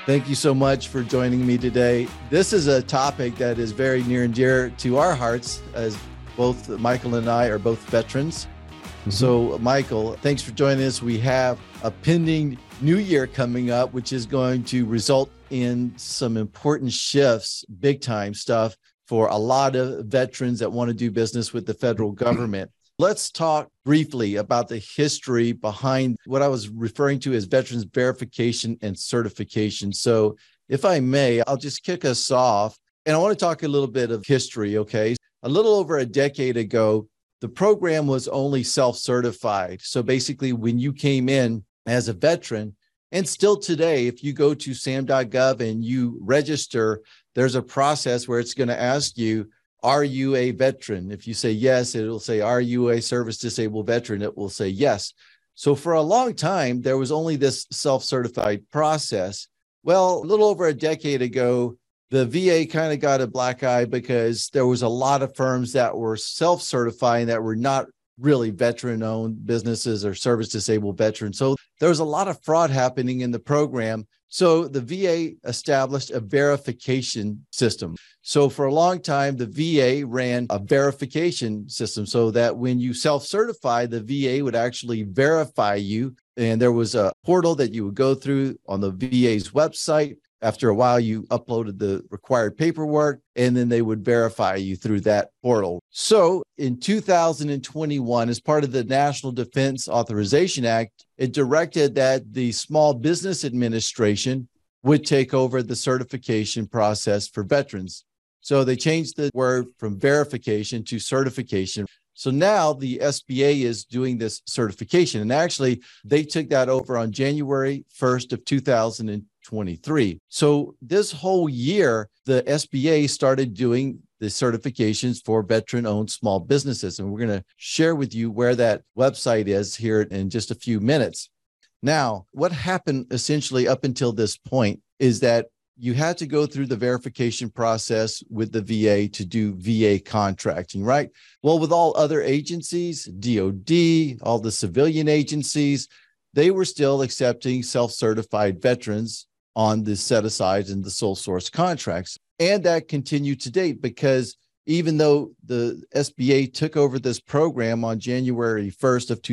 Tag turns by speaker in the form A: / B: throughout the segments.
A: Thank you so much for joining me today. This is a topic that is very near and dear to our hearts, as both Michael and I are both veterans. So, Michael, thanks for joining us. We have a pending new year coming up, which is going to result in some important shifts, big time stuff for a lot of veterans that want to do business with the federal government. Let's talk briefly about the history behind what I was referring to as veterans verification and certification. So if I may, I'll just kick us off. And I want to talk a little bit of history, okay? A little over a decade ago, the program was only self-certified. So basically, when you came in as a veteran, and still today, if you go to sam.gov and you register, there's a process where it's going to ask you, are you a veteran? If you say yes, it'll say, are you a service disabled veteran? It will say yes. So for a long time, there was only this self-certified process. Well, a little over a decade ago, the VA kind of got a black eye because there was a lot of firms that were self-certifying that were not really veteran-owned businesses or service disabled veterans. So there was a lot of fraud happening in the program. So the VA established a verification system. So for a long time, the VA ran a verification system so that when you self-certify, the VA would actually verify you. And there was a portal that you would go through on the VA's website. After a while, you uploaded the required paperwork, and then they would verify you through that portal. So in 2021, as part of the National Defense Authorization Act, it directed that the Small Business Administration would take over the certification process for veterans. So they changed the word from verification to certification. So now the SBA is doing this certification. And actually, they took that over on January 1st of 2023. So this whole year, the SBA started doing the certifications for veteran-owned small businesses. And we're going to share with you where that website is here in just a few minutes. Now, what happened essentially up until this point is that you had to go through the verification process with the VA to do VA contracting, right? Well, with all other agencies, DOD, all the civilian agencies, they were still accepting self-certified veterans on the set-asides and the sole source contracts. And that continued to date because even though the SBA took over this program on January 1st of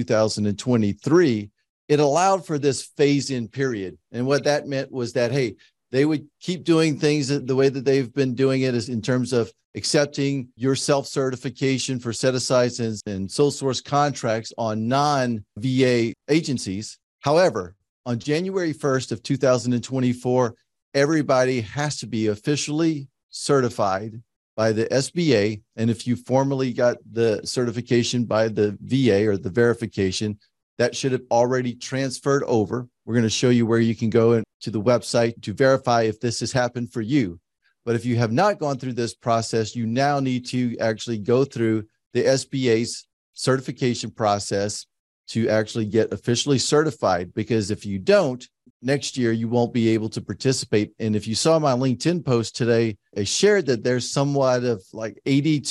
A: 2023, it allowed for this phase-in period. And what that meant was that, hey, they would keep doing things the way that they've been doing it is in terms of accepting your self-certification for set-asides and sole source contracts on non-VA agencies. However, on January 1st of 2024, everybody has to be officially certified by the SBA. And if you formally got the certification by the VA or the verification, that should have already transferred over. We're going to show you where you can go to the website to verify if this has happened for you. But if you have not gone through this process, you now need to actually go through the SBA's certification process to actually get officially certified. Because if you don't, next year you won't be able to participate. And if you saw my LinkedIn post today, I shared that there's somewhat of like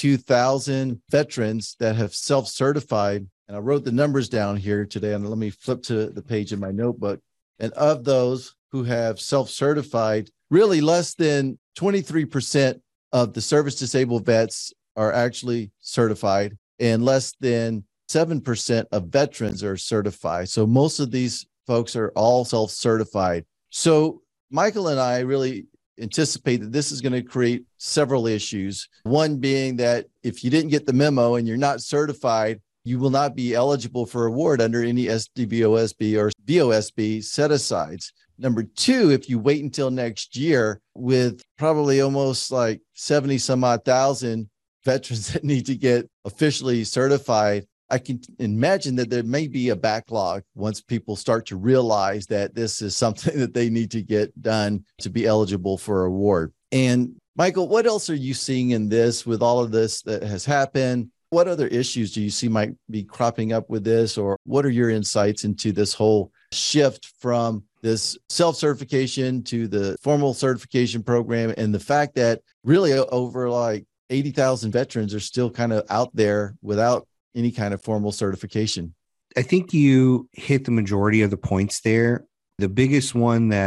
A: 82,000 veterans that have self-certified. And I wrote the numbers down here today. And let me flip to the page in my notebook. And of those who have self-certified, really less than 23% of the service disabled vets are actually certified, and less than 7% of veterans are certified. So most of these folks are all self-certified. So Michael and I really anticipate that this is going to create several issues. One being that if you didn't get the memo and you're not certified, you will not be eligible for award under any SDVOSB or VOSB set-asides. Number two, if you wait until next year with probably almost like 70 some odd thousand veterans that need to get officially certified, I can imagine that there may be a backlog once people start to realize that this is something that they need to get done to be eligible for award. And Michael, what else are you seeing in this with all of this that has happened? What other issues do you see might be cropping up with this, or what are your insights into this whole shift from this self-certification to the formal certification program, and the fact that really over like 80,000 veterans are still kind of out there without any kind of formal certification?
B: I think you hit the majority of the points there. The biggest one that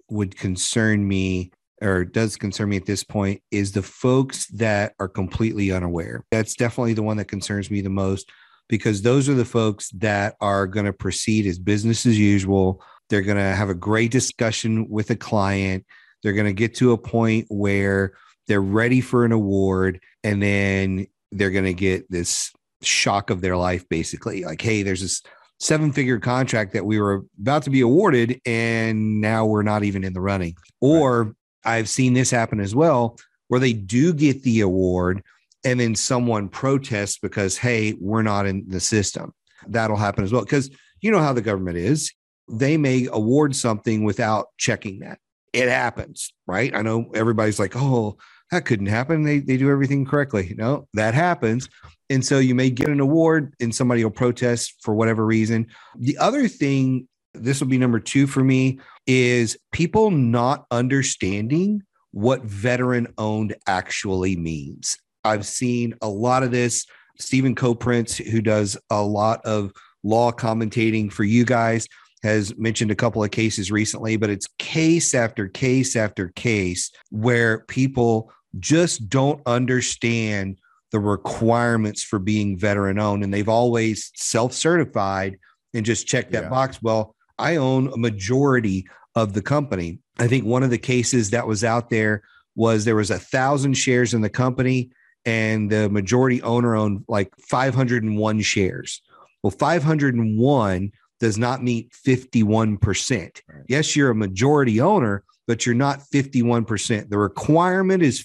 B: would concern me, or does concern me at this point, is the folks that are completely unaware. That's definitely the one that concerns me the most, because those are the folks that are going to proceed as business as usual. They're going to have a great discussion with a client. They're going to get to a point where they're ready for an award, and then they're going to get this shock of their life, basically. Like, hey, there's this 7-figure contract that we were about to be awarded, and now we're not even in the running. Or I've seen this happen as well, where they do get the award and then someone protests because, hey, we're not in the system. That'll happen as well. Because you know how the government is. They may award something without checking that. It happens, right? I know everybody's like, oh, that couldn't happen. They do everything correctly. No, that happens. And so you may get an award and somebody will protest for whatever reason. The other thing, this will be number 2 for me, is people not understanding what veteran owned actually means. I've seen a lot of this. Stephen Coprince, who does a lot of law commentating for you guys, has mentioned a couple of cases recently, but it's case after case after case where people just don't understand the requirements for being veteran owned. And they've always self-certified and just checked that box. Well, I own a majority of the company. I think one of the cases that was out there was 1,000 shares in the company, and the majority owner owned like 501 shares. Well, 501 does not meet 51%. Yes, you're a majority owner, but you're not 51%. The requirement is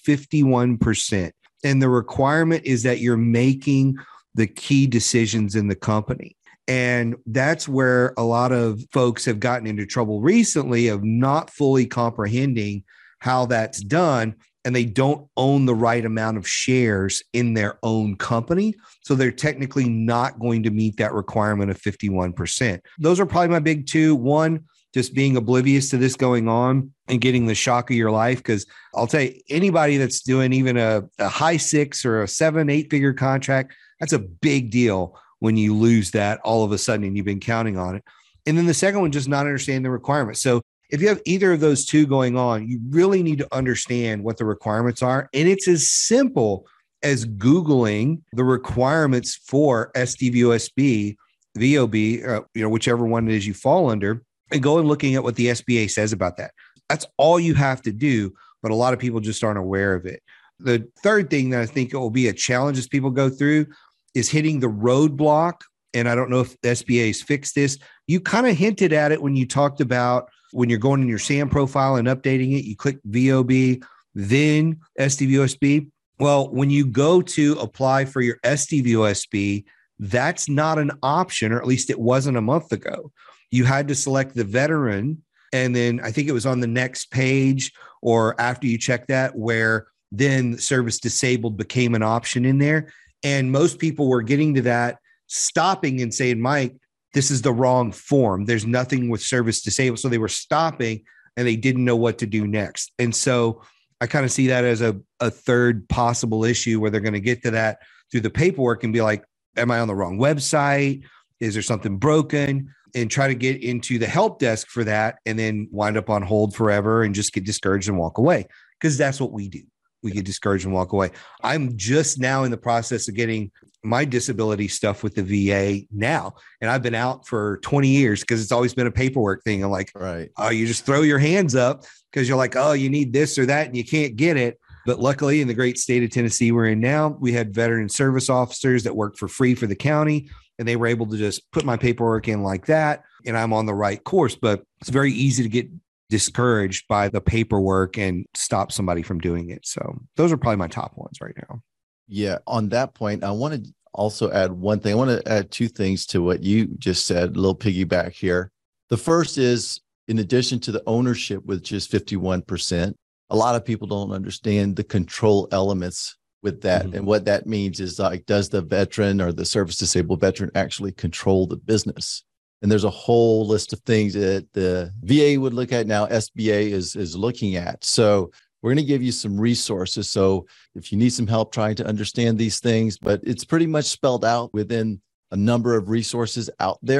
B: 51%. And the requirement is that you're making the key decisions in the company. And that's where a lot of folks have gotten into trouble recently of not fully comprehending how that's done. And they don't own the right amount of shares in their own company. So they're technically not going to meet that requirement of 51%. Those are probably my big 2. One, just being oblivious to this going on and getting the shock of your life. Because I'll tell you, anybody that's doing even a high 6 or a 7, 8-figure contract, that's a big deal when you lose that all of a sudden and you've been counting on it. And then the second one, just not understanding the requirements. So if you have either of those 2 going on, you really need to understand what the requirements are. And it's as simple as Googling the requirements for SDVOSB, VOB, whichever one it is you fall under, and go and looking at what the SBA says about that. That's all you have to do, but a lot of people just aren't aware of it. The third thing that I think it will be a challenge as people go through is hitting the roadblock. And I don't know if the SBA has fixed this. You kind of hinted at it when you talked about when you're going in your SAM profile and updating it, you click VOB, then SDVOSB. Well, when you go to apply for your SDVOSB, that's not an option, or at least it wasn't a month ago. You had to select the veteran. And then I think it was on the next page or after you check that, where then service disabled became an option in there. And most people were getting to that, stopping and saying, Mike, this is the wrong form. There's nothing with service disabled. So they were stopping and they didn't know what to do next. And so I kind of see that as a third possible issue where they're going to get to that through the paperwork and be like, am I on the wrong website? Is there something broken? And try to get into the help desk for that and then wind up on hold forever and just get discouraged and walk away. Because that's what we do. We get discouraged and walk away. I'm just now in the process of getting my disability stuff with the VA now. And I've been out for 20 years because it's always been a paperwork thing. I'm like, oh, you just throw your hands up because you're like, oh, you need this or that and you can't get it. But luckily in the great state of Tennessee we're in now, we had veteran service officers that worked for free for the county. And they were able to just put my paperwork in like that. And I'm on the right course. But it's very easy to get discouraged by the paperwork and stop somebody from doing it. So those are probably my top ones right now.
A: Yeah. On that point, I want to also add one thing. I want to add 2 things to what you just said, a little piggyback here. The first is, in addition to the ownership, which is 51%, a lot of people don't understand the control elements with that. Mm-hmm. And what that means is, like, does the veteran or the service disabled veteran actually control the business? And there's a whole list of things that the VA would look at now, SBA is looking at. So we're going to give you some resources. So if you need some help trying to understand these things, but it's pretty much spelled out within a number of resources out there.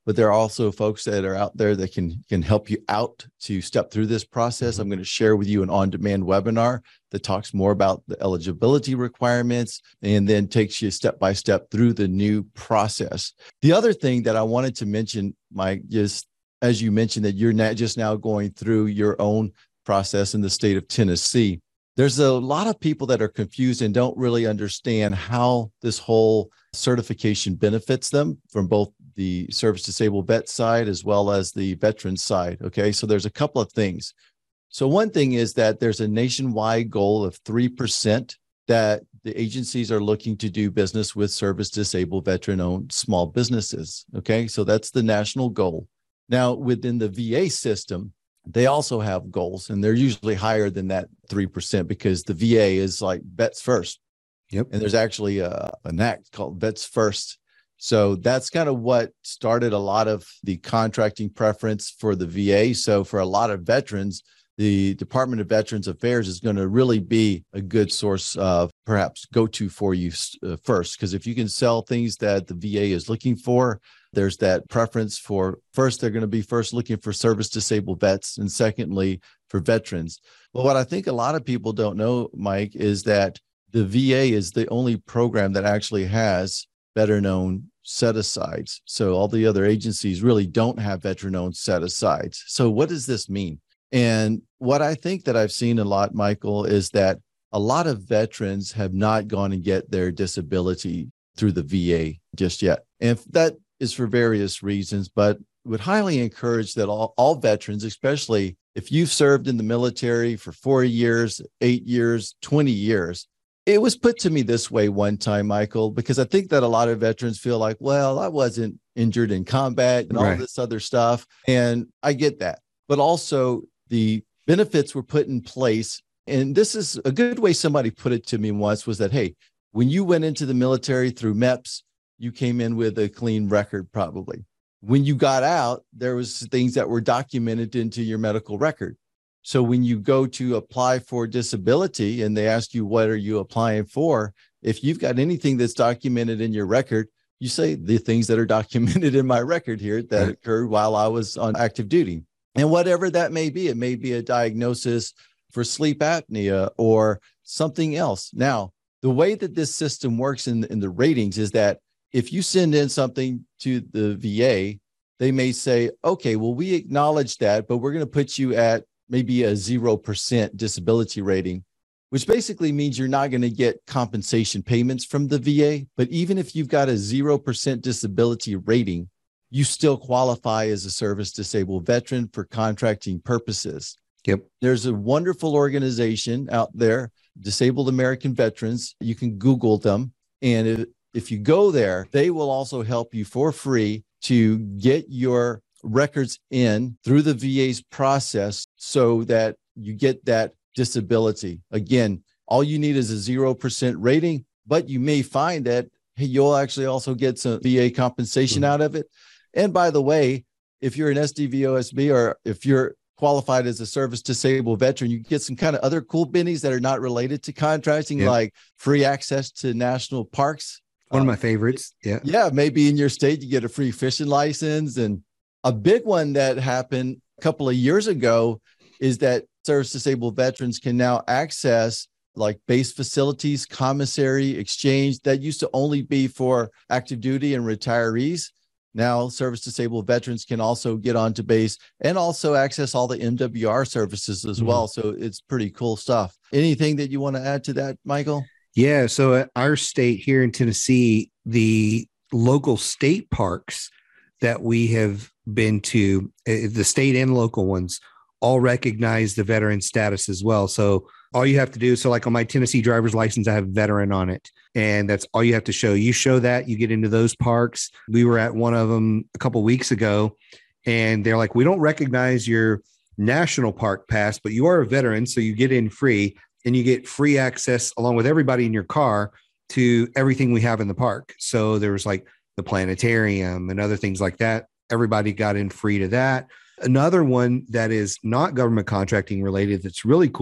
A: but there are also folks that are out there that can help you out to step through this process. I'm going to share with you an on-demand webinar that talks more about the eligibility requirements and then takes you step by step through the new process. The other thing that I wanted to mention, Mike, is as you mentioned that you're not just now going through your own process in the state of Tennessee. There's a lot of people that are confused and don't really understand how this whole certification benefits them from both the service disabled vet side as well as the veteran side. Okay, so there's a couple of things. So one thing is that there's a nationwide goal of 3% that the agencies are looking to do business with service disabled veteran-owned small businesses. Okay, so that's the national goal. Now, within the VA system, they also have goals, and they're usually higher than that 3% because the VA is like Vets First.
B: Yep.
A: And there's actually an act called Vets First. So that's kind of what started a lot of the contracting preference for the VA. So for a lot of veterans, the Department of Veterans Affairs is going to really be a good source of perhaps go-to for you first. Because if you can sell things that the VA is looking for, there's that preference for first, they're going to be first looking for service disabled vets, and secondly, for veterans. But what I think a lot of people don't know, Mike, is that the VA is the only program that actually has veteran-owned set-asides. So all the other agencies really don't have veteran-owned set-asides. So what does this mean? And what I think that I've seen a lot, Michael, is that a lot of veterans have not gone and get their disability through the VA just yet. And that is for various reasons, but would highly encourage that all veterans, especially if you've served in the military for 4 years, 8 years, 20 years. It was put to me this way one time, Michael, because I think that a lot of veterans feel like, well, I wasn't injured in combat and all this other stuff. And I get that. But also the benefits were put in place. And this is a good way somebody put it to me once was that, hey, when you went into the military through MEPS, you came in with a clean record probably. When you got out, there was things that were documented into your medical record. So when you go to apply for disability and they ask you, what are you applying for? If you've got anything that's documented in your record, you say the things that are documented in my record here that occurred while I was on active duty. And whatever that may be, it may be a diagnosis for sleep apnea or something else. Now, the way that this system works in the ratings is that if you send in something to the VA, they may say, okay, well, we acknowledge that, but we're going to put you at maybe a 0% disability rating, which basically means you're not going to get compensation payments from the VA. But even if you've got a 0% disability rating, you still qualify as a service disabled veteran for contracting purposes.
B: Yep.
A: There's a wonderful organization out there, Disabled American Veterans. You can Google them. And if you go there, they will also help you for free to get your records in through the VA's process so that you get that disability. Again, all you need is a 0% rating, but you may find that, hey, you'll actually also get some VA compensation out of it. And by the way, if you're an SDVOSB or if you're qualified as a service disabled veteran, you get some kind of other cool bennies that are not related to contracting, like free access to national parks.
B: One of my favorites. Yeah.
A: Yeah. Maybe in your state, you get a free fishing license. And a big one that happened a couple of years ago is that service disabled veterans can now access like base facilities, commissary, exchange that used to only be for active duty and retirees. Now, service disabled veterans can also get onto base and also access all the MWR services as well. So it's pretty cool stuff. Anything that you want to add to that, Michael?
B: Yeah. So at our state here in Tennessee, the local state parks that we have been to, the state and local ones, all recognize the veteran status as well. So all you have to do, so like on my Tennessee driver's license, I have veteran on it. And that's all you have to show. You show that, you get into those parks. We were at one of them a couple of weeks ago, and they're like, we don't recognize your national park pass, but you are a veteran, so you get in free, and you get free access along with everybody in your car to everything we have in the park. So there was like the planetarium and other things like that. Everybody got in free to that. Another one that is not government contracting related that's really cool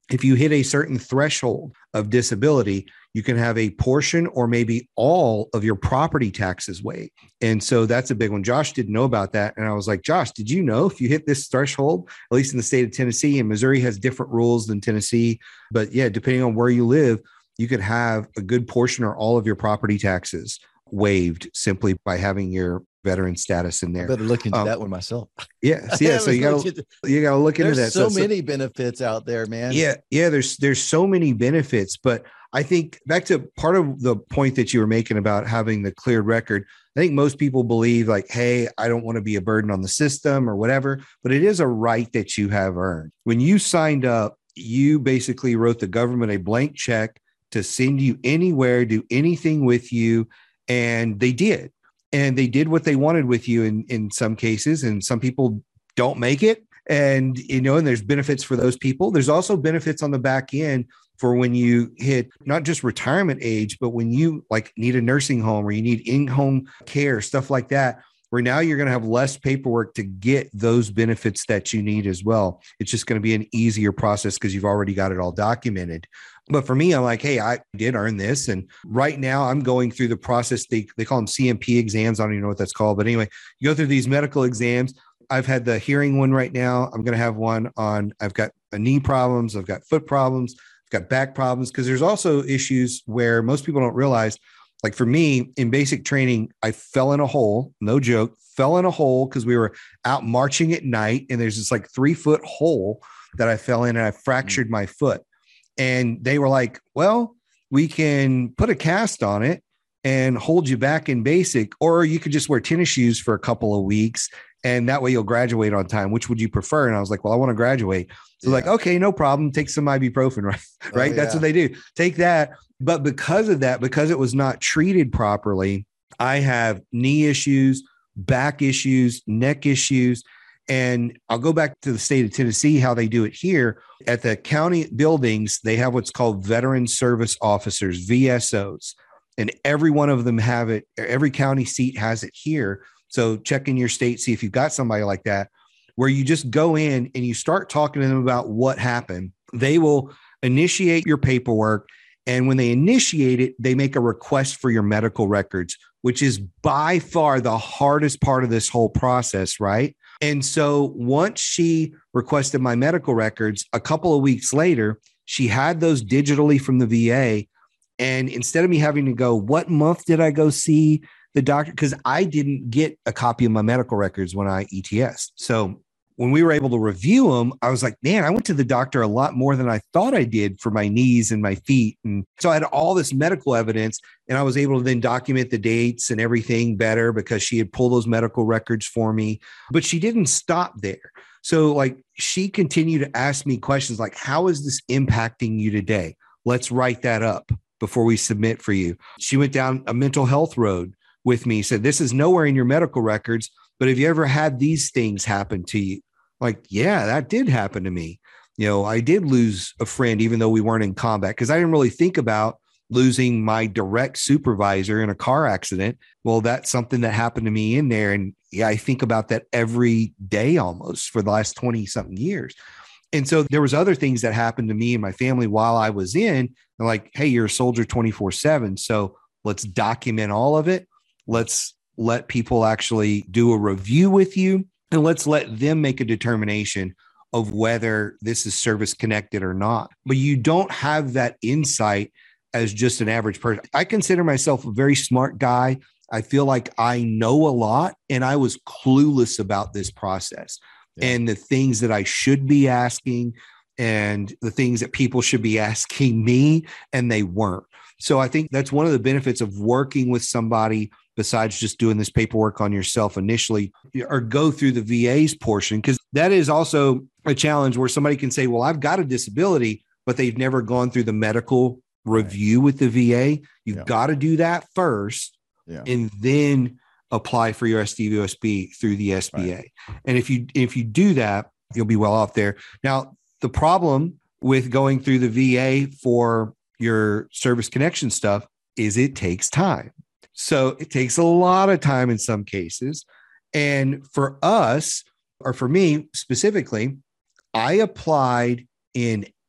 B: if you hit a certain threshold of disability, you can have a portion or maybe all of your property taxes waived. And so that's a big one. Josh didn't know about that. And I was like, Josh, did you know if you hit this threshold, at least in the state of Tennessee, and Missouri has different rules than Tennessee, but yeah, depending on where you live, you could have a good portion or all of your property taxes waived simply by having your veteran status in there.
A: I better look into that one myself.
B: Yeah. So you got to look into that.
A: There's so many benefits out there, man.
B: Yeah. There's so many benefits, but I think back to part of the point that you were making about having the cleared record. I think most people believe like, hey, I don't want to be a burden on the system or whatever, but it is a right that you have earned. When you signed up, you basically wrote the government a blank check to send you anywhere, do anything with you. And they did. And they did what they wanted with you in some cases. And some people don't make it. And, and there's benefits for those people. There's also benefits on the back end for when you hit not just retirement age, but when you like need a nursing home or you need in-home care, stuff like that, where now you're going to have less paperwork to get those benefits that you need as well. It's just going to be an easier process because you've already got it all documented. But for me, I'm like, hey, I did earn this. And right now I'm going through the process. They call them CMP exams. I don't even know what that's called. But anyway, you go through these medical exams. I've had the hearing one right now. I'm going to have one on, I've got knee problems. I've got foot problems. I've got back problems. Because there's also issues where most people don't realize, like for me in basic training, I fell in a hole, no joke, fell in a hole because we were out marching at night. And there's this like 3-foot hole that I fell in and I fractured my foot. And they were like, well, we can put a cast on it and hold you back in basic, or you could just wear tennis shoes for a couple of weeks. And that way you'll graduate on time. Which would you prefer? And I was like, well, I want to graduate. So like, okay, no problem. Take some ibuprofen, right? Right. That's what they do. Take that. But because of that, because it was not treated properly, I have knee issues, back issues, neck issues. And I'll go back to the state of Tennessee, how they do it here. At the county buildings, they have what's called Veteran Service Officers, VSOs. And every one of them have it. Every county seat has it here. So check in your state, see if you've got somebody like that, where you just go in and you start talking to them about what happened. They will initiate your paperwork. And when they initiate it, they make a request for your medical records, which is by far the hardest part of this whole process, right? And so once she requested my medical records, a couple of weeks later, she had those digitally from the VA. And instead of me having to go, what month did I go see the doctor? Because I didn't get a copy of my medical records when I ETS. So when we were able to review them, I was like, man, I went to the doctor a lot more than I thought I did for my knees and my feet. And so I had all this medical evidence and I was able to then document the dates and everything better because she had pulled those medical records for me. But she didn't stop there. So like she continued to ask me questions like, how is this impacting you today? Let's write that up before we submit for you. She went down a mental health road with me, said, this is nowhere in your medical records, but have you ever had these things happen to you? Like, yeah, that did happen to me. I did lose a friend, even though we weren't in combat, because I didn't really think about losing my direct supervisor in a car accident. Well, that's something that happened to me in there. And yeah, I think about that every day almost for the last 20 something years. And so there was other things that happened to me and my family while I was in, and like, hey, you're a soldier 24/7. So let's document all of it. Let's let people actually do a review with you, and let's let them make a determination of whether this is service connected or not. But you don't have that insight as just an average person. I consider myself a very smart guy. I feel like I know a lot, and I was clueless about this process and the things that I should be asking and the things that people should be asking me, and they weren't. So I think that's one of the benefits of working with somebody besides just doing this paperwork on yourself initially, or go through the VA's portion, because that is also a challenge where somebody can say, well, I've got a disability, but they've never gone through the medical review with the VA. You've got to do that first and then apply for your SDVOSB through the SBA. Right. And if you do that, you'll be well off there. Now, the problem with going through the VA for your service connection stuff is it takes time. So it takes a lot of time in some cases. And for us, or for me specifically, I applied in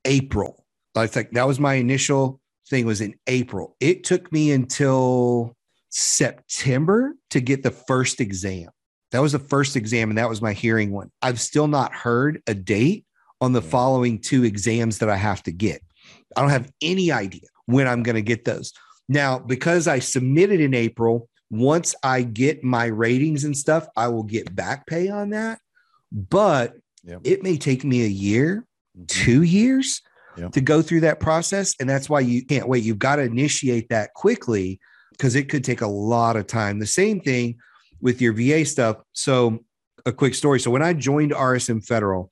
B: April. It's like that was my initial thing, was in April. It took me until September to get the first exam. That was the first exam, and that was my hearing one. I've still not heard a date on the following 2 exams that I have to get. I don't have any idea when I'm going to get those. Now, because I submitted in April, once I get my ratings and stuff, I will get back pay on that. But it may take me a year, 2 years to go through that process. And that's why you can't wait. You've got to initiate that quickly, because it could take a lot of time. The same thing with your VA stuff. So a quick story. So when I joined RSM Federal,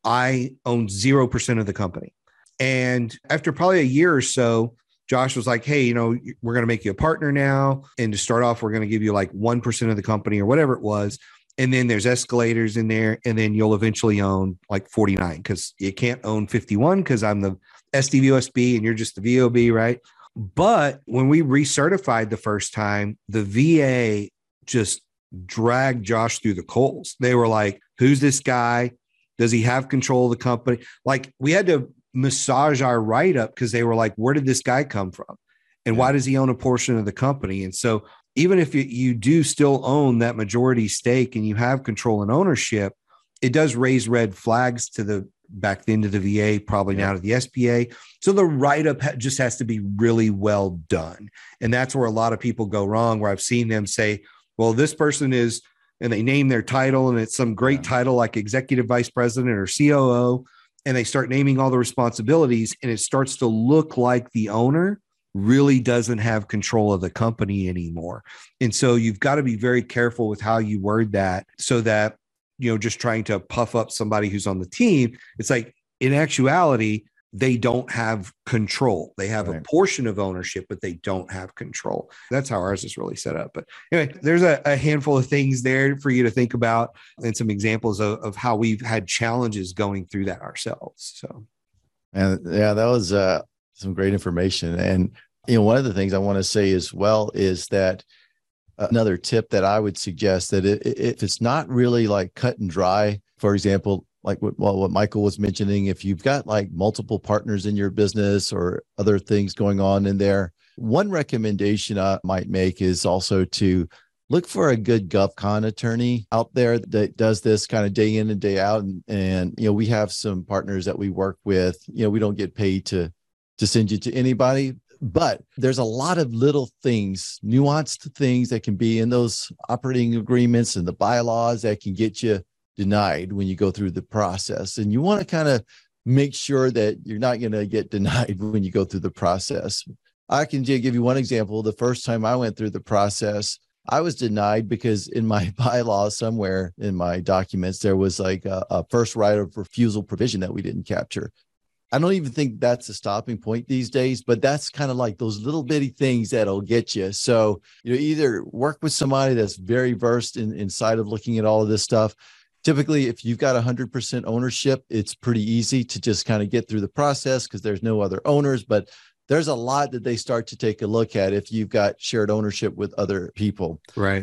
B: I owned 0% of the company. And after probably a year or so, Josh was like, hey, we're going to make you a partner now. And to start off, we're going to give you like 1% of the company or whatever it was. And then there's escalators in there. And then you'll eventually own like 49, because you can't own 51 because I'm the SDVOSB and you're just the VOB, right? But when we recertified the first time, the VA just dragged Josh through the coals. They were like, who's this guy? Does he have control of the company? Like, we had to massage our write-up, because they were like, where did this guy come from? And why does he own a portion of the company? And so even if you do still own that majority stake and you have control and ownership, it does raise red flags back then to the VA, probably now to the SBA. So the write-up just has to be really well done. And that's where a lot of people go wrong, where I've seen them say, well, this person is, and they name their title, and it's some great title like executive vice president or COO, and they start naming all the responsibilities, and it starts to look like the owner really doesn't have control of the company anymore. And so you've got to be very careful with how you word that, so that, just trying to puff up somebody who's on the team, it's like, in actuality, they don't have control. They have a portion of ownership, but they don't have control. That's how ours is really set up. But anyway, there's a handful of things there for you to think about, and some examples of how we've had challenges going through that ourselves. So,
A: and that was some great information. And, one of the things I want to say as well is that another tip that I would suggest, that if it's not really like cut and dry, for example, like what Michael was mentioning, if you've got like multiple partners in your business or other things going on in there, one recommendation I might make is also to look for a good GovCon attorney out there that does this kind of day in and day out. And we have some partners that we work with. We don't get paid to send you to anybody, but there's a lot of little things, nuanced things that can be in those operating agreements and the bylaws that can get you denied when you go through the process. And you want to kind of make sure that you're not going to get denied when you go through the process. I can give you one example. The first time I went through the process, I was denied because in my bylaws, somewhere in my documents, there was like a first right of refusal provision that we didn't capture. I don't even think that's a stopping point these days, but that's kind of like those little bitty things that'll get you. So, either work with somebody that's very versed inside of looking at all of this stuff. Typically, if you've got 100% ownership, it's pretty easy to just kind of get through the process because there's no other owners, but there's a lot that they start to take a look at if you've got shared ownership with other people.
B: Right.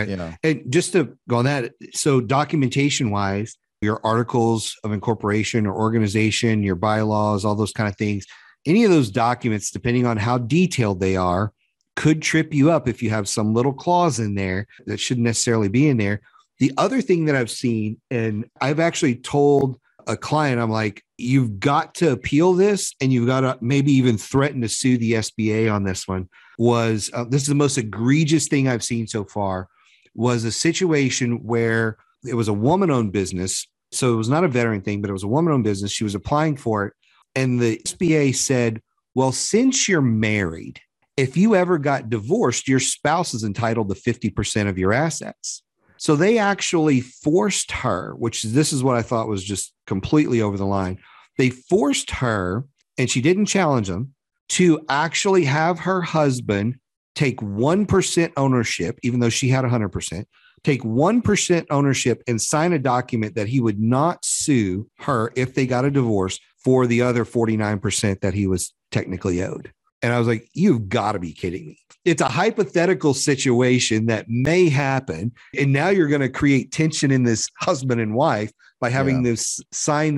B: And just to go on that, so documentation wise, your articles of incorporation or organization, your bylaws, all those kind of things, any of those documents, depending on how detailed they are, could trip you up if you have some little clause in there that shouldn't necessarily be in there. The other thing that I've seen, and I've actually told a client, I'm like, you've got to appeal this, and you've got to maybe even threaten to sue the SBA on this one, was this is the most egregious thing I've seen so far, was a situation where it was a woman-owned business. So it was not a veteran thing, but it was a woman-owned business. She was applying for it. And the SBA said, well, since you're married, if you ever got divorced, your spouse is entitled to 50% of your assets. So they actually forced her, this is what I thought was just completely over the line. They forced her, and she didn't challenge them, to actually have her husband take 1% ownership, even though she had 100%, take 1% ownership and sign a document that he would not sue her if they got a divorce for the other 49% that he was technically owed. And I was like, you've got to be kidding me. It's a hypothetical situation that may happen. And now you're going to create tension in this husband and wife by having this sign this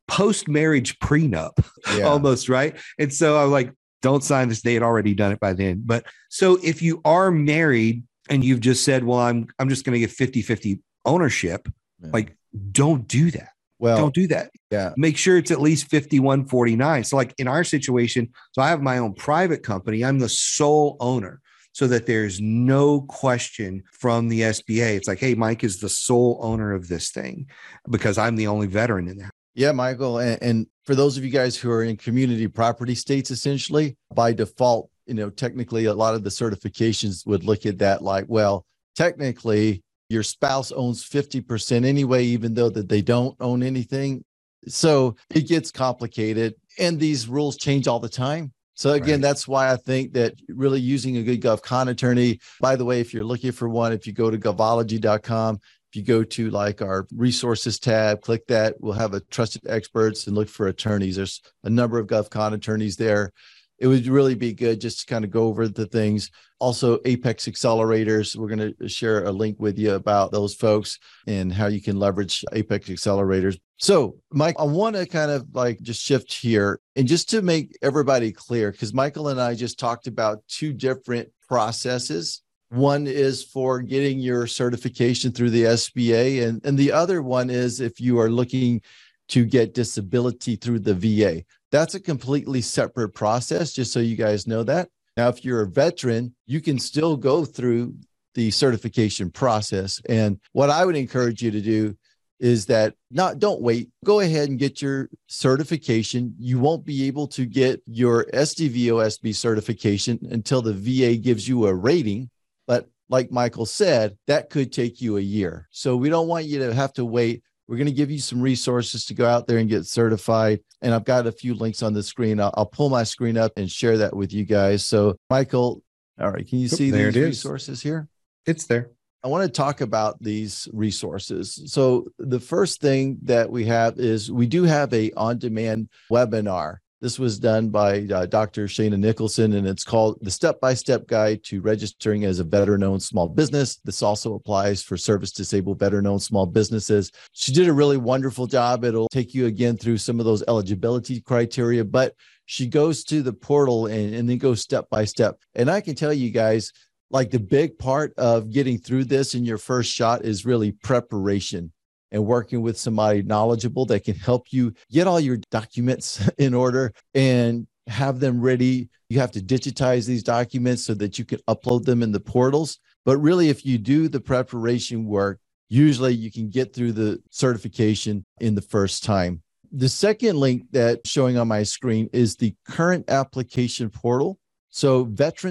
B: post-marriage prenup almost, right? And so I'm like, don't sign this. They had already done it by then. But so if you are married and you've just said, well, I'm just going to get 50-50 ownership, like, don't do that. Well, don't do that.
A: Yeah.
B: Make sure it's at least 51-49. So like in our situation, so I have my own private company. I'm the sole owner, so that there's no question from the SBA. It's like, hey, Mike is the sole owner of this thing because I'm the only veteran in there.
A: Yeah, Michael. And for those of you guys who are in community property states, essentially, by default, technically a lot of the certifications would look at that like, well, technically your spouse owns 50% anyway, even though that they don't own anything. So it gets complicated and these rules change all the time. So again, that's why I think that really using a good GovCon attorney, by the way, if you're looking for one, if you go to govology.com, if you go to like our resources tab, click that, we'll have a trusted experts and look for attorneys. There's a number of GovCon attorneys there. It would really be good just to kind of go over the things. Also, Apex Accelerators, we're going to share a link with you about those folks and how you can leverage Apex Accelerators. So, Mike, I want to kind of like just shift here and just to make everybody clear, because Michael and I just talked about two different processes. One is for getting your certification through the SBA, and the other one is if you are looking to get disability through the VA. That's a completely separate process, just so you guys know that. Now, if you're a veteran, you can still go through the certification process. And what I would encourage you to do is that don't wait. Go ahead and get your certification. You won't be able to get your SDVOSB certification until the VA gives you a rating. But like Michael said, that could take you a year. So we don't want you to have to wait. We're going to give you some resources to go out there and get certified. And I've got a few links on the screen. I'll pull my screen up and share that with you guys. So Michael, all right, can you see these resources here?
B: It's there.
A: I want to talk about these resources. So the first thing that we have is we do have a on-demand webinar. This was done by Dr. Shana Nicholson, and it's called The Step-by-Step Guide to Registering as a Veteran-Owned Small Business. This also applies for service-disabled veteran-owned small businesses. She did a really wonderful job. It'll take you again through some of those eligibility criteria, but she goes to the portal and then goes step-by-step. And I can tell you guys, like the big part of getting through this in your first shot is really preparation and working with somebody knowledgeable that can help you get all your documents in order and have them ready. You have to digitize these documents so that you can upload them in the portals. But really, if you do the preparation work, usually you can get through the certification in the first time. The second link that's showing on my screen is the current application portal. So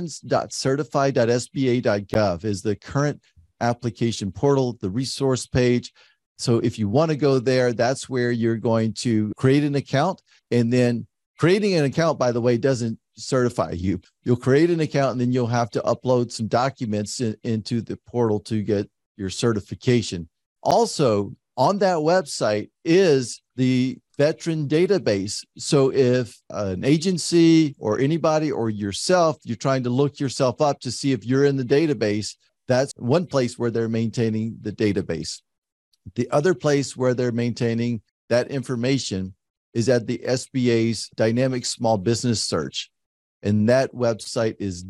A: veterans.certify.sba.gov is the current application portal, the resource page. So if you want to go there, that's where you're going to create an account. And then creating an account, by the way, doesn't certify you. You'll create an account and then you'll have to upload some documents into the portal to get your certification. Also, on that website is the veteran database. So if an agency or anybody or yourself, you're trying to look yourself up to see if you're in the database, that's one place where they're maintaining the database. The other place where they're maintaining that information is at the SBA's Dynamic Small Business Search. And that website is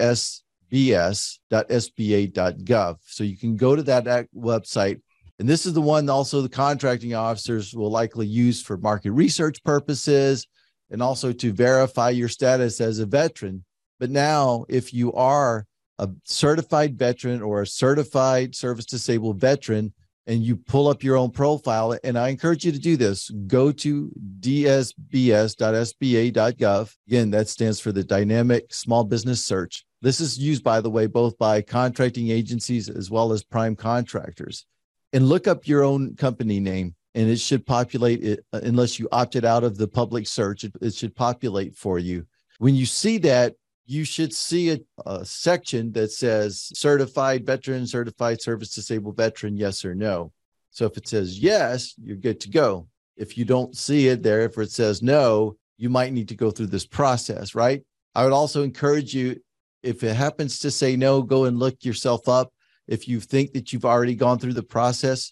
A: dsbs.sba.gov. So you can go to that website. And this is the one also the contracting officers will likely use for market research purposes and also to verify your status as a veteran. But now, if you are a certified veteran or a certified service-disabled veteran, and you pull up your own profile, and I encourage you to do this, go to dsbs.sba.gov. Again, that stands for the Dynamic Small Business Search. This is used, by the way, both by contracting agencies as well as prime contractors. And look up your own company name, and it should populate it, unless you opted out of the public search, it should populate for you. When you see that, you should see a section that says certified veteran, certified service disabled veteran, yes or no. So if it says yes, you're good to go. If you don't see it there, if it says no, you might need to go through this process, right? I would also encourage you, if it happens to say no, go and look yourself up. If you think that you've already gone through the process,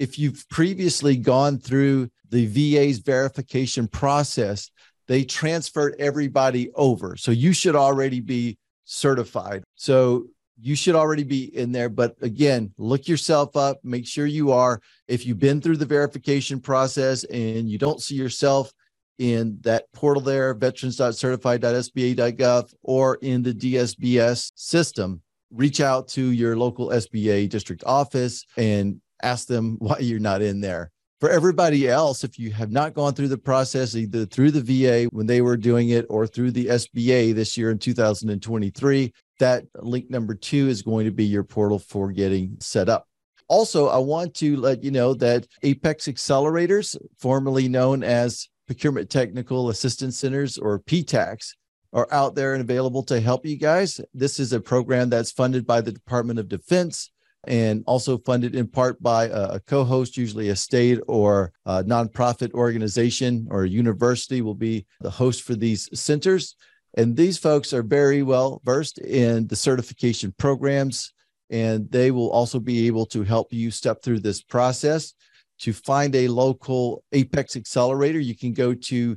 A: if you've previously gone through the VA's verification process, they transferred everybody over. So you should already be certified. So you should already be in there. But again, look yourself up, make sure you are. If you've been through the verification process and you don't see yourself in that portal there, veterans.certified.sba.gov, or in the DSBS system, reach out to your local SBA district office and ask them why you're not in there. For everybody else, if you have not gone through the process, either through the VA when they were doing it or through the SBA this year in 2023, that link number 2 is going to be your portal for getting set up. Also, I want to let you know that Apex Accelerators, formerly known as Procurement Technical Assistance Centers, or PTACs, are out there and available to help you guys. This is a program that's funded by the Department of Defense and also funded in part by a co-host, usually a state or a nonprofit organization or a university will be the host for these centers. And these folks are very well versed in the certification programs, and they will also be able to help you step through this process. To find a local Apex Accelerator, you can go to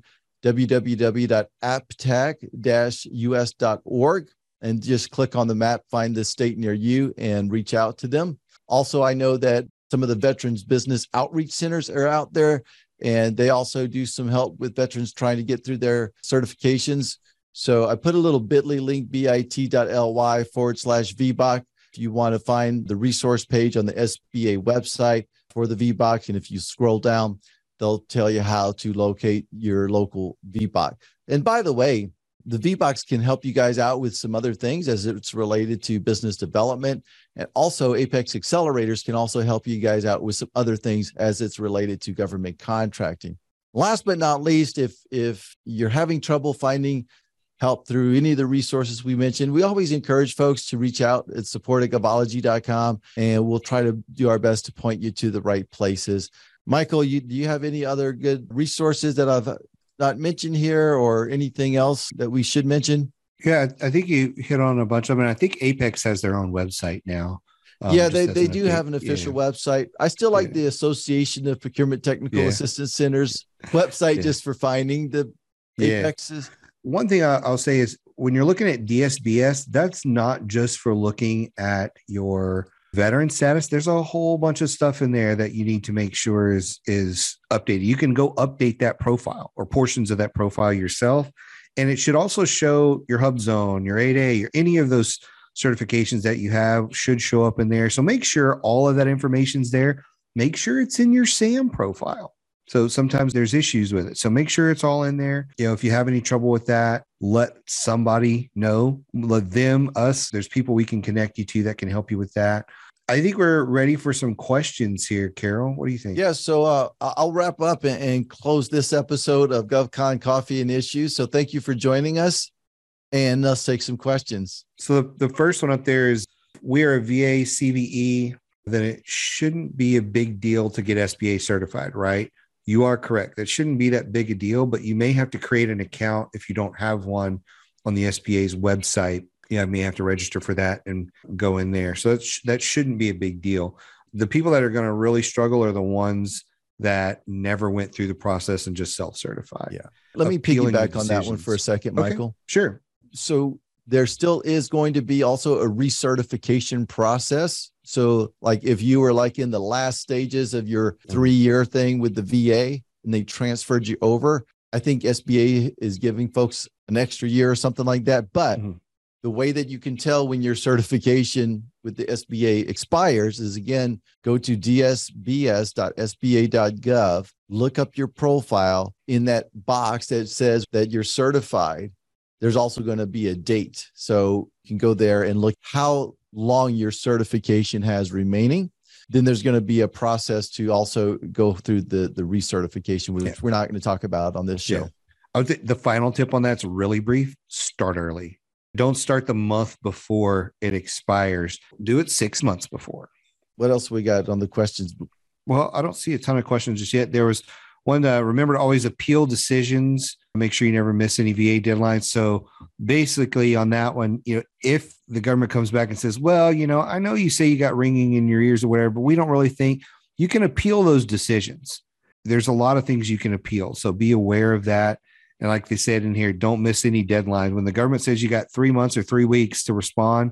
A: www.aptac-us.org and just click on the map, find the state near you, and reach out to them. Also, I know that some of the Veterans Business Outreach Centers are out there, and they also do some help with veterans trying to get through their certifications. So I put a little bit.ly link, bit.ly/VBOC, if you want to find the resource page on the SBA website for the VBOC. And if you scroll down, they'll tell you how to locate your local VBOC. And by the way, the VBOCs can help you guys out with some other things as it's related to business development. And also Apex Accelerators can also help you guys out with some other things as it's related to government contracting. Last but not least, if you're having trouble finding help through any of the resources we mentioned, we always encourage folks to reach out at support@govology.com, and we'll try to do our best to point you to the right places. Michael, do you have any other good resources that I've not mentioned here, or anything else that we should mention?
B: Yeah, I think you hit on a bunch of them. I think Apex has their own website now.
A: Yeah, they do have an official website. I still like the Association of Procurement Technical Assistance Centers website just for finding the Apexes.
B: One thing I'll say is when you're looking at DSBS, that's not just for looking at your veteran status. There's a whole bunch of stuff in there that you need to make sure is updated. You can go update that profile or portions of that profile yourself. And it should also show your HubZone, your 8A, or any of those certifications that you have should show up in there. So make sure all of that information's there. Make sure it's in your SAM profile. So sometimes there's issues with it. So make sure it's all in there. You know, if you have any trouble with that, let somebody know. Let them, us. There's people we can connect you to that can help you with that. I think we're ready for some questions here, Carol. What do you think?
A: Yeah, so I'll wrap up and close this episode of GovCon Coffee and Issues. So thank you for joining us, and let's take some questions.
B: So the first one up there is, we are a VA CVE, then it shouldn't be a big deal to get SBA certified, right? You are correct. That shouldn't be that big a deal, but you may have to create an account if you don't have one on the SBA's website. You may have to register for that and go in there. So that shouldn't be a big deal. The people that are going to really struggle are the ones that never went through the process and just self-certified.
A: Yeah. Let me piggyback on that one for a second, Michael.
B: Okay, sure.
A: So there still is going to be also a recertification process. So like if you were like in the last stages of your 3-year thing with the VA and they transferred you over, I think SBA is giving folks an extra year or something like that. But the way that you can tell when your certification with the SBA expires is, again, go to dsbs.sba.gov, look up your profile. In that box that says that you're certified, there's also going to be a date. So you can go there and look how long your certification has remaining. Then there's going to be a process to also go through the recertification, which we're not going to talk about on this show.
B: The final tip on that's really brief. Start early. Don't start the month before it expires. Do it 6 months before.
A: What else we got on the questions?
B: Well, I don't see a ton of questions just yet. There was one, remember to always appeal decisions. Make sure you never miss any VA deadlines. So basically on that one, if the government comes back and says, well, I know you say you got ringing in your ears or whatever, but we don't really think you can appeal those decisions. There's a lot of things you can appeal. So be aware of that. And like they said in here, don't miss any deadline. When the government says you got 3 months or 3 weeks to respond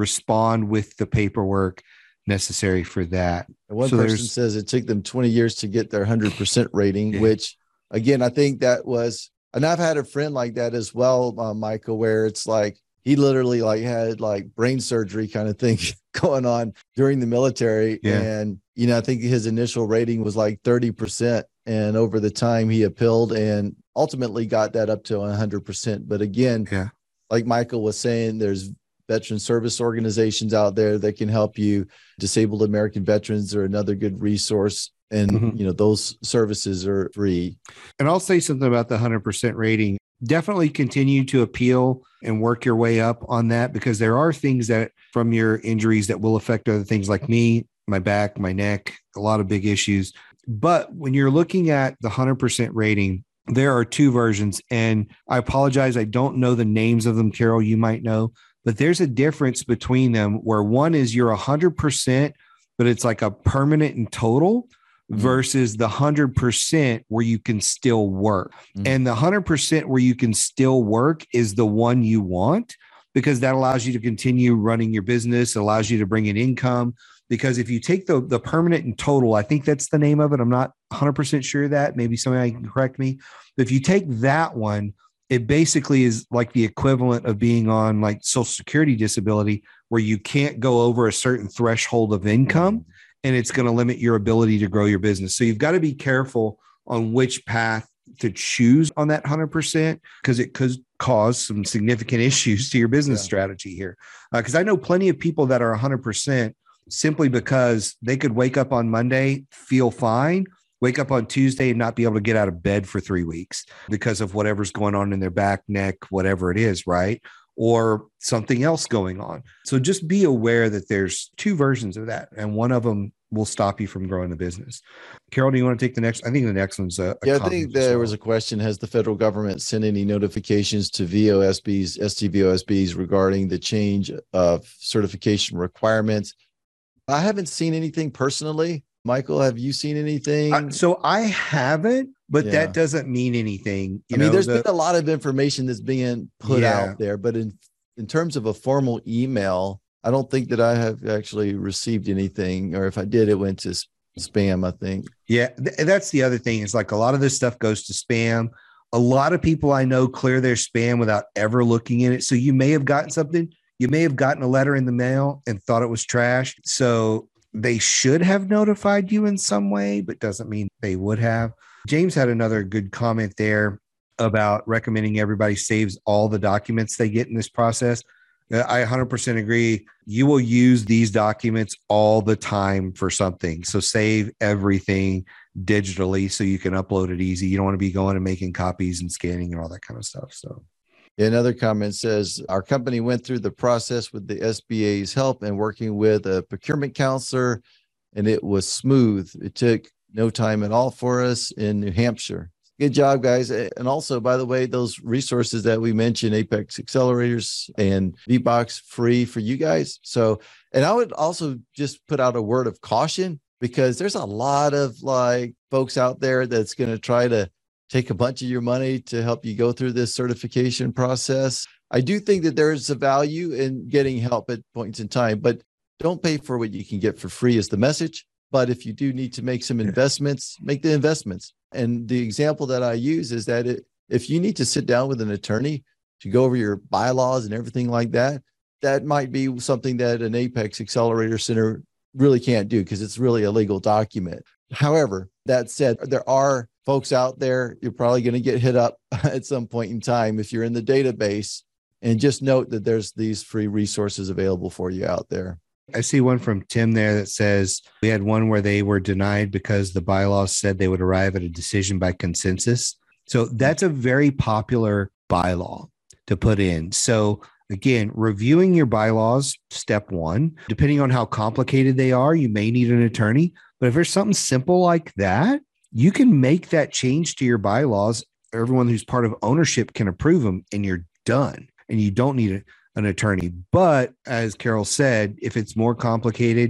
B: with the paperwork necessary for that.
A: And one person says it took them 20 years to get their 100% rating, which again, I think that was, and I've had a friend like that as well, Michael, where it's like, he literally like had like brain surgery kind of thing going on during the military. Yeah. And, I think his initial rating was like 30%. And over the time he appealed and ultimately got that up to 100%. But again, like Michael was saying, there's veteran service organizations out there that can help you. Disabled American Veterans are another good resource. And, those services are free.
B: And I'll say something about the 100% rating. Definitely continue to appeal and work your way up on that, because there are things that from your injuries that will affect other things like me, my back, my neck, a lot of big issues. But when you're looking at the 100% rating, there are 2 versions. And I apologize, I don't know the names of them, Carol, you might know, but there's a difference between them where one is you're 100%, but it's like a permanent and total, versus the 100% where you can still work. And the 100% where you can still work is the one you want, because that allows you to continue running your business, allows you to bring in income. Because if you take the permanent and total, I think that's the name of it. I'm not 100% sure of that. Maybe somebody can correct me. But if you take that one, it basically is like the equivalent of being on like Social Security disability, where you can't go over a certain threshold of income. And it's going to limit your ability to grow your business. So you've got to be careful on which path to choose on that 100%, because it could cause some significant issues to your business strategy here. Because I know plenty of people that are 100% simply because they could wake up on Monday, feel fine, wake up on Tuesday and not be able to get out of bed for 3 weeks because of whatever's going on in their back, neck, whatever it is, right? Or something else going on. So just be aware that there's 2 versions of that, and one of them will stop you from growing the business. Carol, do you want to take the next? I think the next one's I
A: think there was a question. Has the federal government sent any notifications to VOSBs, STVOSBs regarding the change of certification requirements? I haven't seen anything personally. Michael, have you seen anything?
B: So I haven't, but that doesn't mean anything.
A: There's been a lot of information that's being put out there, but in terms of a formal email, I don't think that I have actually received anything, or if I did, it went to spam, I think.
B: Yeah, that's the other thing. It's like a lot of this stuff goes to spam. A lot of people I know clear their spam without ever looking in it. So you may have gotten something. You may have gotten a letter in the mail and thought it was trash. So they should have notified you in some way, but doesn't mean they would have. James had another good comment there about recommending everybody saves all the documents they get in this process. I 100% agree. You will use these documents all the time for something. So save everything digitally so you can upload it easy. You don't want to be going and making copies and scanning and all that kind of stuff. So
A: another comment says, our company went through the process with the SBA's help and working with a procurement counselor, and it was smooth. It took no time at all for us in New Hampshire. Good job, guys. And also, by the way, those resources that we mentioned, Apex Accelerators and VBox, free for you guys. So, and I would also just put out a word of caution, because there's a lot of like folks out there that's going to try to take a bunch of your money to help you go through this certification process. I do think that there's a value in getting help at points in time, but don't pay for what you can get for free is the message. But if you do need to make some investments, make the investments. And the example that I use is that if you need to sit down with an attorney to go over your bylaws and everything like that, that might be something that an Apex Accelerator Center really can't do, because it's really a legal document. However, that said, there are folks out there, you're probably going to get hit up at some point in time if you're in the database, and just note that there's these free resources available for you out there.
B: I see one from Tim there that says we had one where they were denied because the bylaws said they would arrive at a decision by consensus. So that's a very popular bylaw to put in. So again, reviewing your bylaws, step 1, depending on how complicated they are, you may need an attorney. But if there's something simple like that, you can make that change to your bylaws. Everyone who's part of ownership can approve them, and you're done. And you don't need an attorney. But as Carol said, if it's more complicated,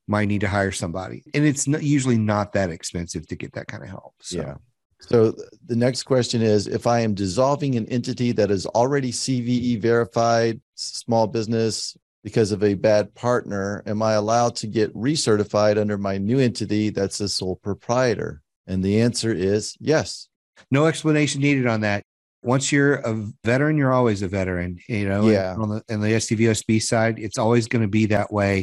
B: might need to hire somebody. And it's usually not that expensive to get that kind of help. So.
A: Yeah. So the next question is, if I am dissolving an entity that is already CVE verified, small business, because of a bad partner, am I allowed to get recertified under my new entity that's a sole proprietor? And the answer is yes.
B: No explanation needed on that. Once you're a veteran, you're always a veteran,
A: Yeah.
B: And on the SDVOSB side, it's always going to be that way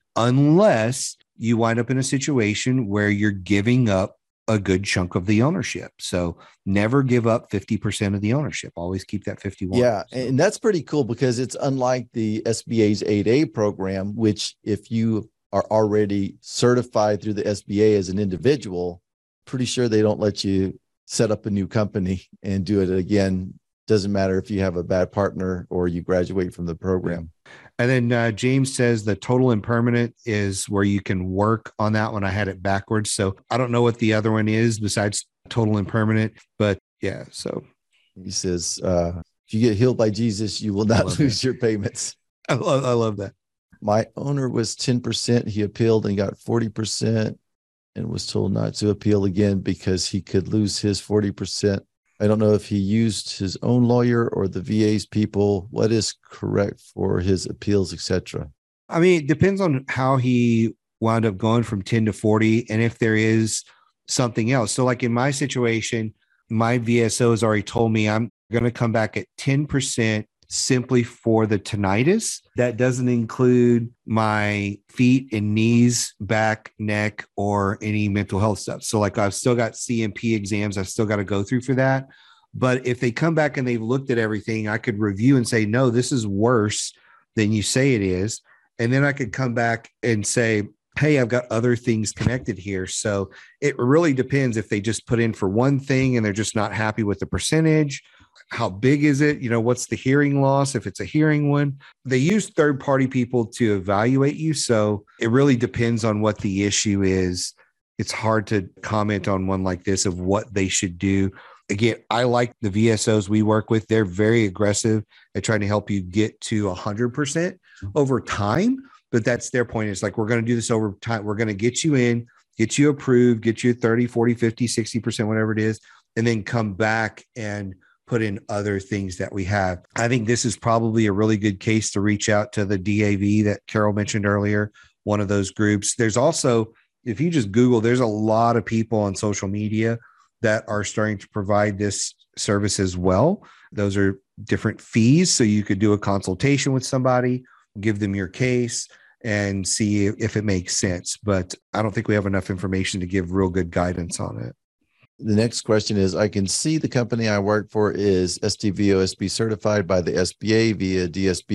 B: unless you wind up in a situation where you're giving up a good chunk of the ownership. So never give up 50% of the ownership. Always keep that 51.
A: Yeah. And that's pretty cool because it's unlike the SBA's 8A program, which if you are already certified through the SBA as an individual, pretty sure they don't let you set up a new company and do it again. Doesn't matter if you have a bad partner or you graduate from the program.
B: And then James says the total and permanent is where you can work on that one. I had it backwards. So I don't know what the other one is besides total and permanent, but yeah. So
A: he says, if you get healed by Jesus, you will not lose your payments.
B: I love that.
A: My owner was 10%. He appealed and got 40% and was told not to appeal again because he could lose his 40%. I don't know if he used his own lawyer or the VA's people. What is correct for his appeals, etc.?
B: I mean, it depends on how he wound up going from 10 to 40 and if there is something else. So like in my situation, my VSO has already told me I'm going to come back at 10% simply for the tinnitus. That doesn't include my feet and knees, back, neck, or any mental health stuff. So like I've still got CMP exams I've still got to go through for that. But if they come back and they've looked at everything, I could review and say, no, this is worse than you say it is. And then I could come back and say, hey, I've got other things connected here. So it really depends if they just put in for one thing and they're just not happy with the percentage. How big is it? What's the hearing loss? If it's a hearing one, they use third-party people to evaluate you. So it really depends on what the issue is. It's hard to comment on one like this of what they should do. Again, I like the VSOs we work with. They're very aggressive at trying to help you get to 100% over time. But that's their point. It's like, we're going to do this over time. We're going to get you in, get you approved, get you 30, 40, 50, 60%, whatever it is, and then come back and put in other things that we have. I think this is probably a really good case to reach out to the DAV that Carol mentioned earlier, one of those groups. There's also, if you just Google, there's a lot of people on social media that are starting to provide this service as well. Those are different fees. So you could do a consultation with somebody, give them your case and see if it makes sense. But I don't think we have enough information to give real good guidance on it.
A: The next question is, I can see the company I work for is SDVOSB certified by the SBA via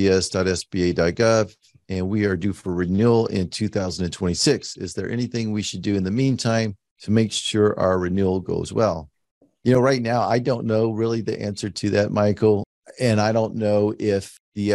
A: dsbs.sba.gov, and we are due for renewal in 2026. Is there anything we should do in the meantime to make sure our renewal goes well? Right now, I don't know really the answer to that, Michael. And I don't know if the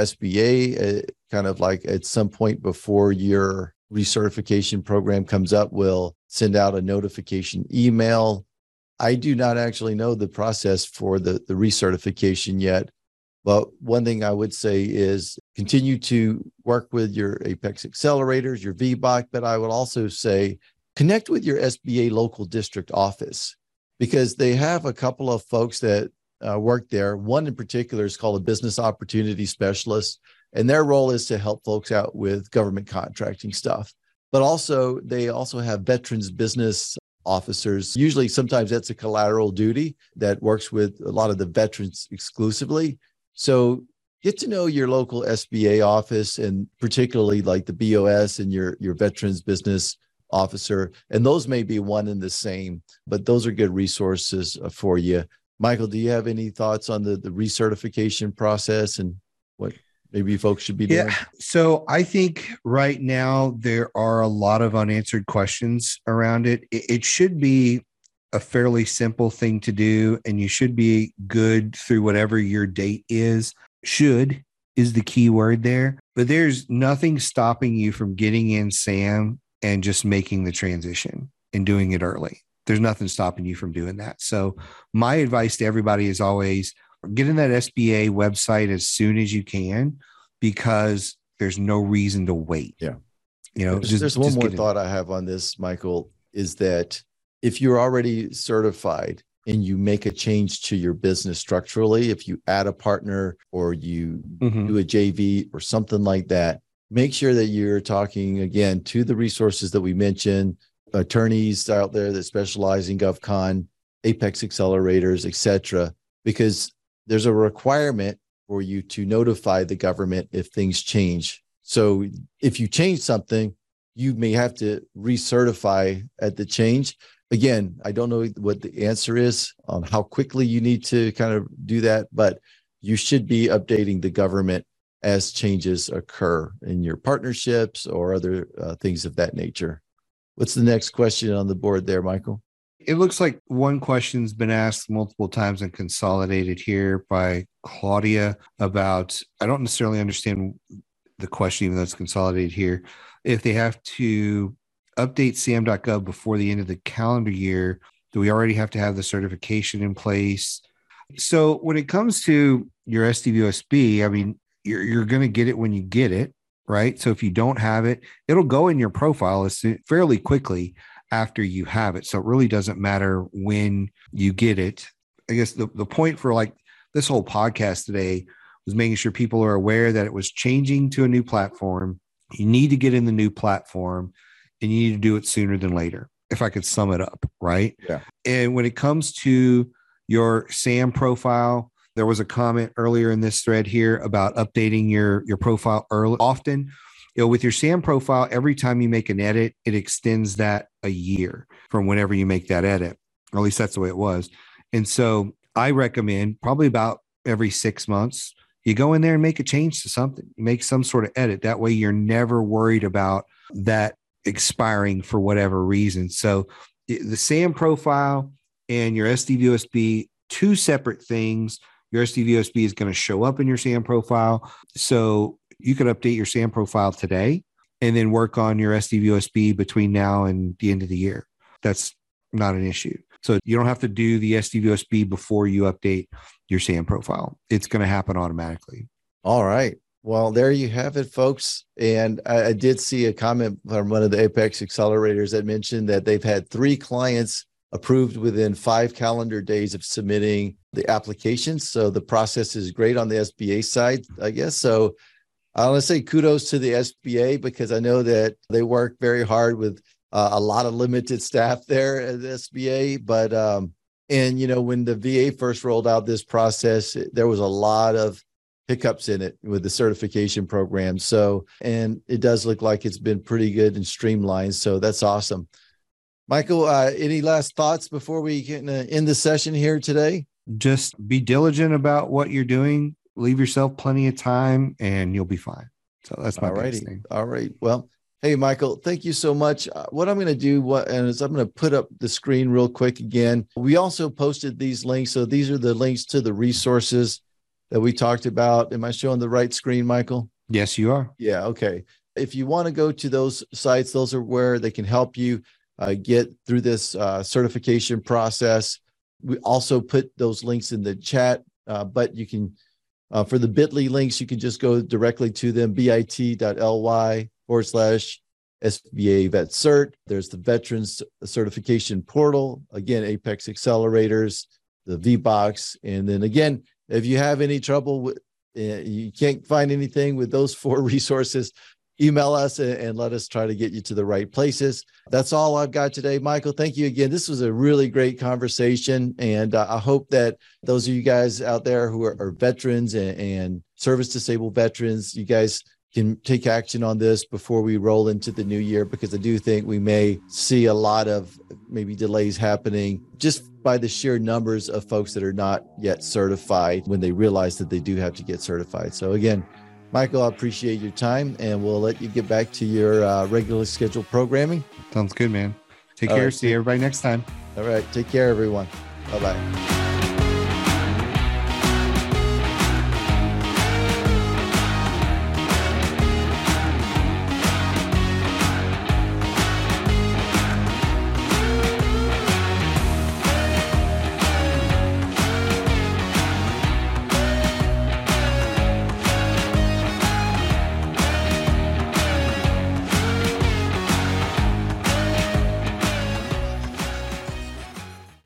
A: SBA kind of like at some point before your recertification program comes up will send out a notification email. I do not actually know the process for the recertification yet. But one thing I would say is continue to work with your Apex accelerators, your VBOC, but I would also say connect with your SBA local district office because they have a couple of folks that work there. One in particular is called a business opportunity specialist, and their role is to help folks out with government contracting stuff. But also, they also have veterans business officers. Usually, sometimes that's a collateral duty that works with a lot of the veterans exclusively. So get to know your local SBA office and particularly like the BOS and your veterans business officer. And those may be one and the same, but those are good resources for you. Michael, do you have any thoughts on the recertification process and what maybe folks should be doing?
B: Yeah. So I think right now there are a lot of unanswered questions around it. It should be a fairly simple thing to do, and you should be good through whatever your date is. Should is the key word there, but there's nothing stopping you from getting in SAM and just making the transition and doing it early. There's nothing stopping you from doing that. So my advice to everybody is always get in that SBA website as soon as you can, because there's no reason to wait.
A: Yeah. There's one more thought I have on this, Michael, is that if you're already certified and you make a change to your business structurally, if you add a partner or you do a JV or something like that, make sure that you're talking again to the resources that we mentioned, attorneys out there that specialize in GovCon, Apex accelerators, et cetera, because there's a requirement for you to notify the government if things change. So if you change something, you may have to recertify at the change. Again, I don't know what the answer is on how quickly you need to kind of do that, but you should be updating the government as changes occur in your partnerships or other things of that nature. What's the next question on the board there, Michael?
B: It looks like one question's been asked multiple times and consolidated here by Claudia about, I don't necessarily understand the question, even though it's consolidated here. If they have to update SAM.gov before the end of the calendar year, do we already have to have the certification in place? So when it comes to your SDVOSB, I mean, you're going to get it when you get it, right? So if you don't have it, it'll go in your profile fairly quickly after you have it. So it really doesn't matter when you get it. I guess the point for like this whole podcast today was making sure people are aware that it was changing to a new platform. You need to get in the new platform and you need to do it sooner than later, if I could sum it up, right?
A: Yeah.
B: And when it comes to your SAM profile, there was a comment earlier in this thread here about updating your profile often. With your SAM profile, every time you make an edit, it extends that a year from whenever you make that edit, or at least that's the way it was. And so I recommend probably about every 6 months, you go in there and make a change to something. You make some sort of edit. That way you're never worried about that expiring for whatever reason. So the SAM profile and your SDVOSB, two separate things. Your SDVOSB is going to show up in your SAM profile. So you could update your SAM profile today and then work on your SDVOSB between now and the end of the year. That's not an issue. So you don't have to do the SDVOSB before you update your SAM profile. It's going to happen automatically.
A: All right. Well, there you have it, folks. And I did see a comment from one of the Apex accelerators that mentioned that they've had 3 clients approved within 5 calendar days of submitting the application. So the process is great on the SBA side, I guess. So I want to say kudos to the SBA because I know that they work very hard with a lot of limited staff there at the SBA. But, and, you know, when the VA first rolled out this process, there was a lot of hiccups in it with the certification program. So, and it does look like it's been pretty good and streamlined. So that's awesome. Michael, any last thoughts before we can end the session here today?
B: Just be diligent about what you're doing. Leave yourself plenty of time and you'll be fine. So that's my biggest thing.
A: All right. Well, hey, Michael, thank you so much. What I'm going to do is I'm going to put up the screen real quick again. We also posted these links. So these are the links to the resources that we talked about. Am I showing the right screen, Michael?
B: Yes, you are.
A: Yeah. Okay. If you want to go to those sites, those are where they can help you get through this certification process. We also put those links in the chat, but you can, for the bit.ly links, you can just go directly to them, bit.ly/SBA Vet Cert. There's the Veterans Certification Portal. Again, Apex Accelerators, the VBox. And then again, if you have any trouble with, you can't find anything with those 4 resources, email us and let us try to get you to the right places. That's all I've got today. Michael, thank you again. This was a really great conversation. And I hope that those of you guys out there who are veterans and service disabled veterans, you guys can take action on this before we roll into the new year, because I do think we may see a lot of maybe delays happening just by the sheer numbers of folks that are not yet certified when they realize that they do have to get certified. So again, Michael, I appreciate your time, and we'll let you get back to your regularly scheduled programming.
B: Sounds good, man. Take care. See everybody next time.
A: All right. Take care, everyone. Bye-bye.